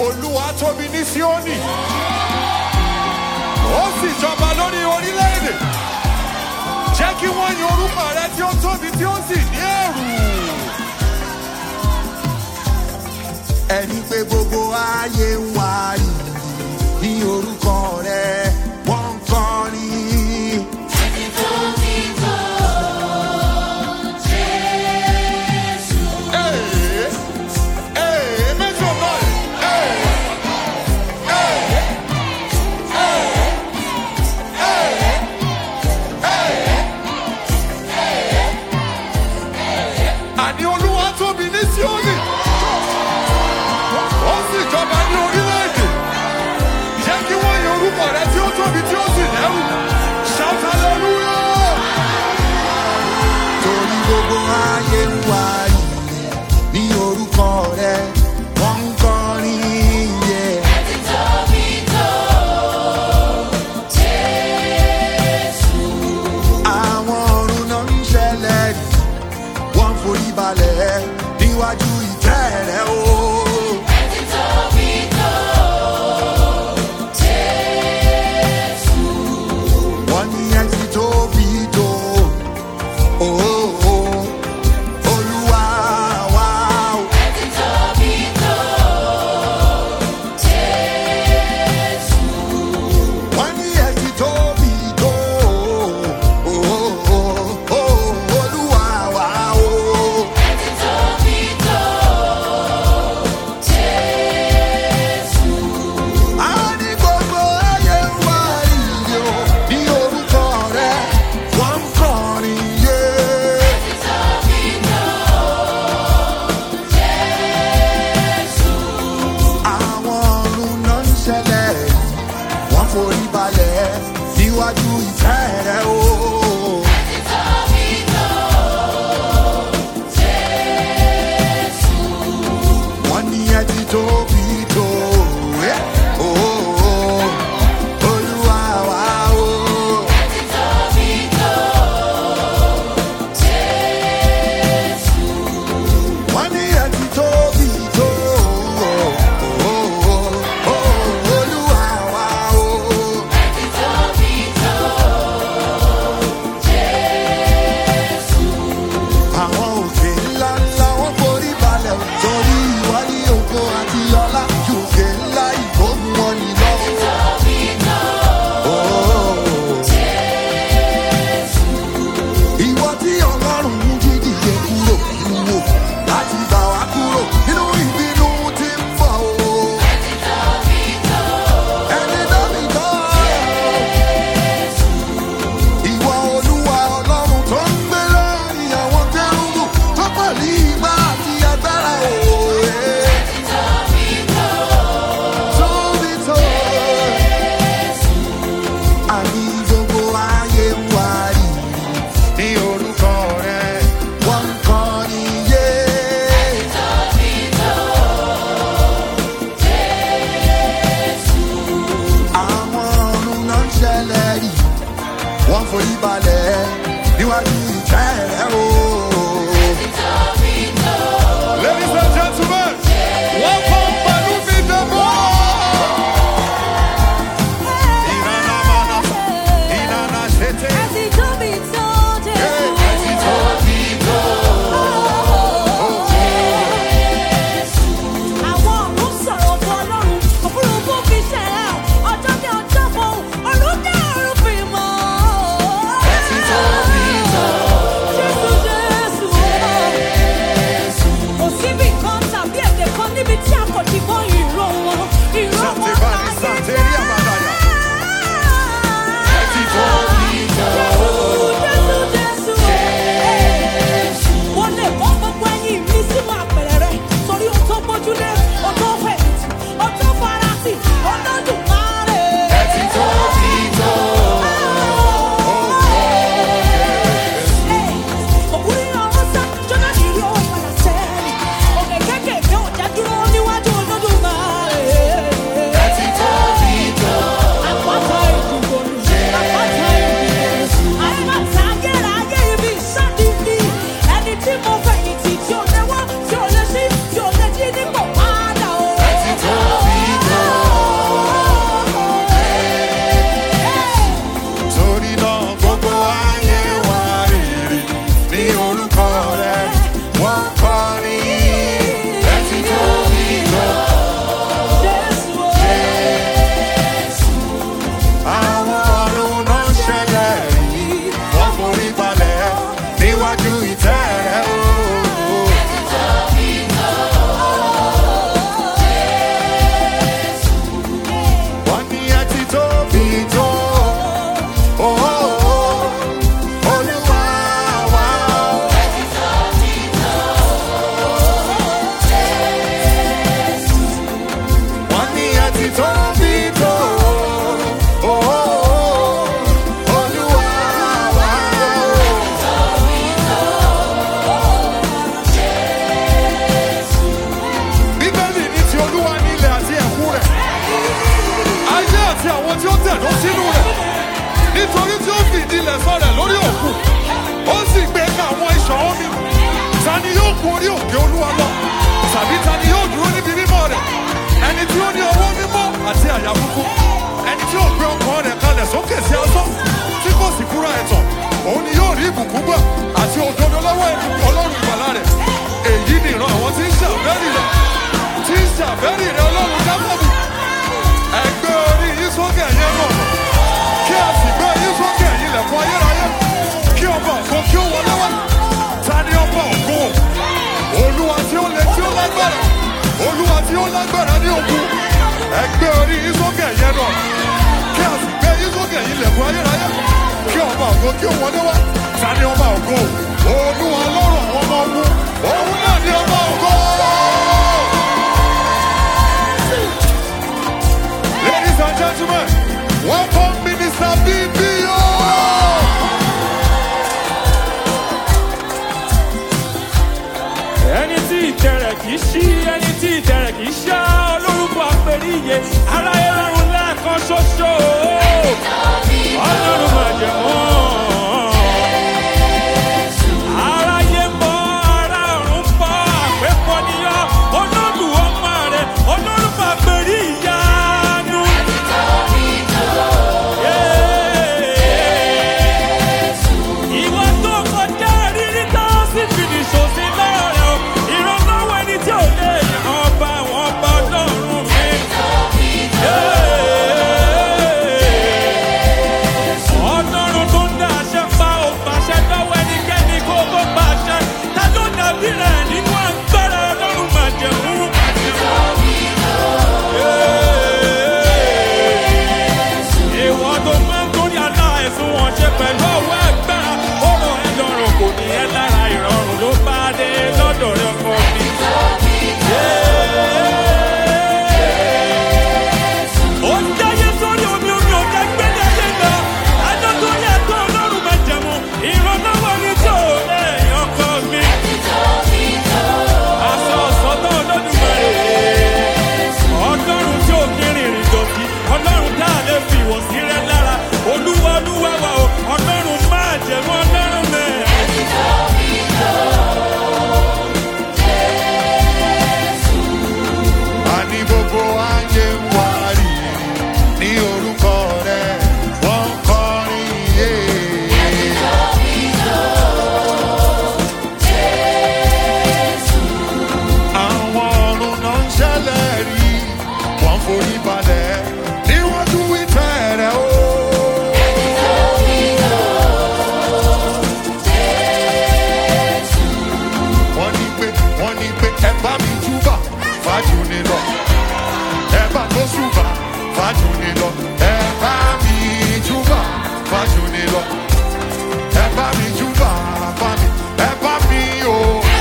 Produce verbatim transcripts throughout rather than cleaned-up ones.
Olúwa tóbi ní Síónì. Ó sì jọba lórí orílẹ̀-èdè. Jẹ́ kí wọ́n yin orúkọ rẹ tí ó tóbi tí ó sì ní ẹ̀rù. Ẹni pé gbogbo ayé ń wárí ní orúkọ rẹ wọ́n ń kọrin. Ẹni tó bí tó Jésù. Ee, ee, méjì ọ̀nà ẹ̀. Ee, ee, ee, ee, ee. Àní Olúwa tóbi ní Síónì. Ó sì jọba ní orílẹ̀-èdè. Jẹ́ kí wọ́n yin orúkọ rẹ tí ó tóbi tí ó sì lẹ́rù. Shout hallelujah! Torí gbogbo ayé ń wárí ní orúkọ rẹ wọ́n ń kọrin. Yeah. Ẹni tó bí tó Jésù. Àwọn ọ̀run náà ń ṣẹlẹ̀ wọ́n ń forí balẹ̀ níwájú ìtẹ́ rẹ o. Ẹni tó bí tó Jésù. Wọ́n ní ẹ ti tóbi tó. Oh, oh, oh. Olúwa wa o. Ẹni tó bí tó Jésù. Wọ́n ní ẹ ti tóbi tó. Oh, oh, oh, oh. Olúwa wa o. Ẹni tó bí tó Jésù. A ní gbogbo ayé ń wárí o ní orúkọ rẹ wọ́n ń kọrin yé. Ẹni tó bí tó Jésù. Àwọn ọ̀run náà ń ṣẹlẹ̀ wọ́n forí balẹ̀ níwájú ìtẹ́ rẹ o. Ẹni tó bí tó Jésù. Wọ́n ní ẹ ti tóbi tó. Eh, oh, oh, oh. Olúwa wa o. Ẹni tó bí tó Jésù. Wọ́n ní ẹ ti tóbi tó. Oh, oh, oh, oh. Olúwa wa o. Ẹni tó bí tó Jésù. Àwọn òkè ńlá ńlá wọ́n forí balẹ̀ torí ìwọ ní ògo àti ọlá ju òkè ńlá ìgbóhùn wọn ní lọ. Ẹni tó bí tó Jésù. Ìwọ tí Ọlọ́run mú dídìde kúrò nínú wò láti gbà wá kúrò nínú ìbínú tí ń bọ̀ o. Ẹni tó bí tó Ẹni náà mi tọ́. Ìwọ Olúwa Ọlọ́run tó ń gbé lórí àwọn kérúbù tó pẹ̀lú ipá àti agbára o. Ẹni tó bí tó Tóbi tó. Àní gbogbo ayé ń wárí ní orúkọ níwájú ìtẹ́ rẹ̀ o. Wọ́n ní ẹ ti tóbi tó. Oh, oh, oh. Olúwa wa o. Wọ́n ní ẹ ti tóbi tó. Oh, oh, oh. Olúwa wa o. Bíbélì ní ti Olúwa ní ilẹ̀ àti ẹ̀kún rẹ̀, ayé àti àwọn tí ó tẹ̀dó sínú rẹ̀. Nítorí tí ó fi ìdílé sọ̀rẹ̀ lórí òkun, ó sì gbé ká àwọn ìṣàn omi. Ta ni yóò gun orí òkè Olúwa lọ? Tàbí ta ni yóò dúró níbi mímọ́ rẹ̀? Ẹni tí ó ní ọwọ́ mímọ́ àti àyà funfun, ẹni tí ó gbé ọkàn rẹ̀ kalẹ̀ sókè sí asán, tí kò sì kúrò ẹ̀tàn, òun ni yóò rí ìbùkún gbà àti òdodo lọ́wọ́ Ọlọ́run ìgbàlà rẹ̀. Èyí ni ìran àwọn tí ń ṣàfẹ́rì rẹ̀, tí ń ṣàfẹ́rì rẹ̀ Ọlọ́run Jákọ́bù. Ẹgbẹ́ orí yín sókè ẹ̀yin náà, kí a sì gbé yín sókè ẹ̀yin ilẹ̀kùn ayérayé, kí ọba ògo kí ó wọlé wá. Ta ni ọba ògo? Olúwa tí ó le tí ó lágbára, Olúwa tí ó lágbára ní ogun. Ẹgbẹ́ orí yín sókè ẹ̀yin náà, kí a sì gbé yín sókè ẹ̀yin ilẹ̀kùn ayérayé, kí ọba ògo kí ó wọlé wá. Ta ni ọba ògo? Olúwa lọ́rọ̀ àwọn ọmọ ogun, òun náà ni ọba ògo. Ladies and gentlemen, welcome Minister B B O. Ẹni tí ìtẹ̀rẹ̀ kì í ṣí, ẹni tí ìtẹ̀rẹ̀ kì í ṣá, olórúkọ àpèríye, aráyé lọ́run lẹ́ẹ̀kan ṣoṣo. Ọlọ́run máa jẹ̀ wọ́n. Aráyé mọ́, ará ọ̀run mọ́, àpépọ̀ níyọ́, olódù ọmọ rẹ̀, olórúkọ àpèrí ìyanu. Ìwọ tó kọjá rírí tó sì fìdí ṣòsí lọ́rẹ̀ o. Ìrànlọ́wọ́ ẹni tí ò lè yàn ọba àwọn ọba ọlọ́run mi. Ọlọ́run tó ń dá àṣẹ pa ò pàṣẹ lọ́wọ́ ẹnikẹ́ni kó tó pàṣẹ. Ta ló dàbí rẹ̀ nínú agbára Ọlọ́run májẹ̀mú? Ìwọ tó máa ń torí aláìsùn wọn ṣe pẹ̀lú ọwọ́ agbára. Ọ̀rọ̀ ẹ lọ́rùn kò ní ẹ lára, ìrọ̀rùn ló bá dé lọ́dọ̀ rẹ ọkọ mi. Ó ń jáyé sórí omi, omi ò jẹ́ gbélé ayé lọ. Adó tó yẹ tó Ọlọ́run májẹ̀mú. Ìrànlọ́wọ́ ni tí ò lè yan ọkọ mi. Aṣọ ọ̀sọ́tọ̀ Olódùmarè. Ọlọ́run tí ò kí rìnrìn dọ̀tí, Ọlọ́run tá a lè fi ìwọ̀ sí rẹ lára. Olúwa Olúwa wa o, Ọlọ́run máa jẹ̀mú Ọlọ́run mẹ́. Àní gbogbo ayé ń wárí ní orúkọ rẹ̀, wọ́n ń kọrin yé. Àwọn ọ̀run náà ń ṣẹlẹ̀ rí, wọ́n forí balẹ̀ níwájú ìtẹ́ rẹ̀ o. Wọ́n ní pé wọ́n ní pé ẹ bá mi júbà fájú ni lọ, ẹ bá tó ṣùbà fájú ni lọ, ẹ bá mi júbà fájú ni lọ, ẹ bá mi júbà bá mi, ẹ bá mi o.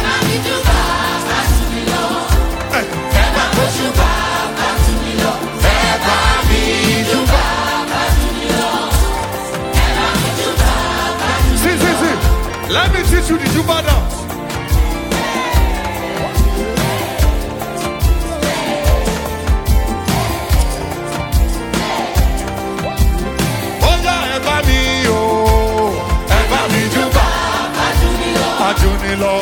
Ẹ ẹ bá tó ṣùbà, ẹ bá mi júbà. See, see, see. Let me teach you the Juba dance. Oya ẹ bá mi o, ẹ bá mi júbà, fájú ni lọ.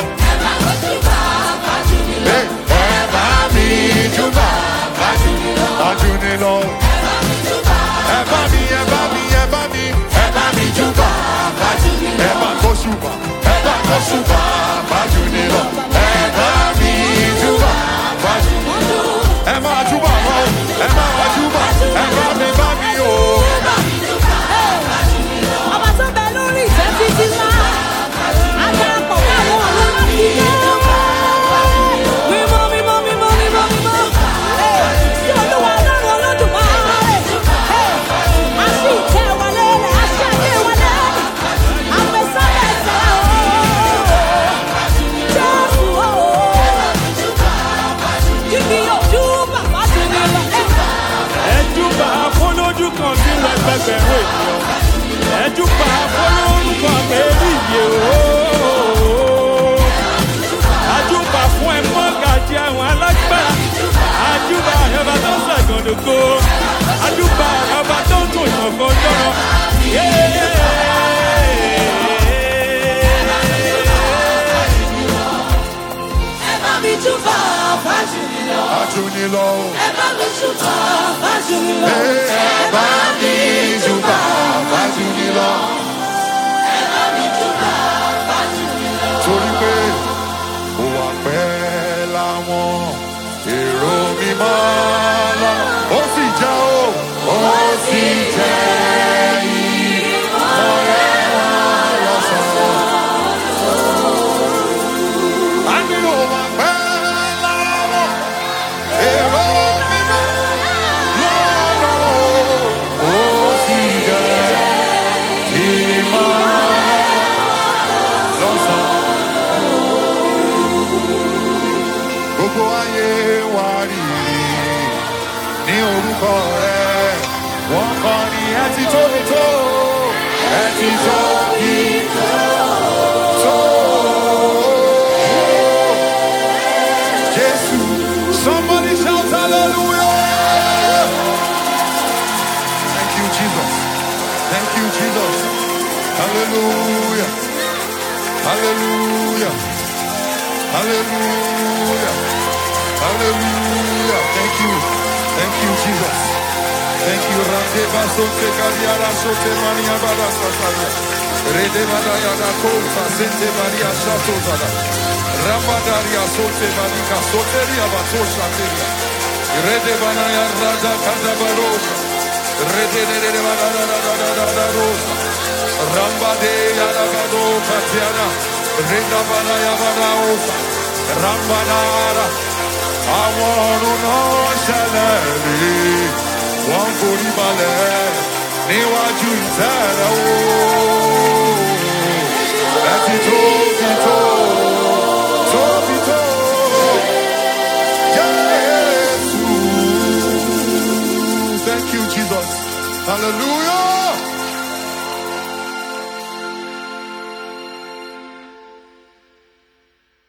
Hey, ẹ bá mi júbà, fájú ni lọ. Ẹ bá mi, ẹ bá mi, ẹ bá mi, ẹ bá mi júbà, ẹ bá kó ṣùbà, ẹ bá kó ṣùbà, fájú ni lọ. Ẹ bá mi júbà, fájú ni lọ. Ẹ máa júbà lọ, ẹ máa júbà, ẹ bá mi bá mi o. Ọba tó bẹ lórí ìtẹ́ títí wá, agbára ẹgbẹ̀rún ènìyàn. Ẹjúbà fọlọ́rùkọ àgbẹ̀ríyè ooo. Àjùbà fún ẹ mọ́gàjì àwọn alágbára. Àjùbà ọba tó ń ṣàgàndògo. Àjùbà ọba tó ń tún ìṣọ̀kan jọ̀rọ̀. Mi júbà fájùlọ. Fájùlọ. Ẹ bá mi júbà fájùlọ. Ẹ bá mi júbà fájùlọ. Ẹ bá mi júbà fájùlọ. Torí pé ó wà pẹ́ láwọn èrò mímọ́ lọ. Ó sì jẹ́ o. Ó sì jẹ́ ìmọ̀lẹ́ wọn lọ́sàn-án. A nílò wà pẹ́ láwọn èrò mímọ́ lọ́nà. Ó sì jẹ́ ìmọ̀lẹ́ lọ́sàn-án. Gbogbo ayé wa rírì ní orúkọ rẹ̀. Wọ́n kọ́ ni ẹ ti tóbi tó, ẹ ti tóbi tó. Jesus, somebody shout hallelujah! Thank you, Jesus. Thank you, Jesus. Hallelujah. Hallelujah. Hallelujah. Hallelujah. Thank you. Thank you, Jesus. Thank you. Rande basote kariara sote mania bada sataria. Rede bada yada kota sente maria shato zada. Ramadaria sote malika soteria batosha teria. Rede bana ya rada kada barosa. Rede de de bana da da da da da rosa. Rambade ya da bado katiana. Reda bana ya bana osa. Rambanara. Àwọn ọ̀run ṣẹlẹ̀ rí wọ́n forí balẹ̀ níwájú ìtẹ́rẹ̀ o. Ẹ ti tóbi tó, tóbi tó, Jésù. Thank you, Jesus. Hallelujah.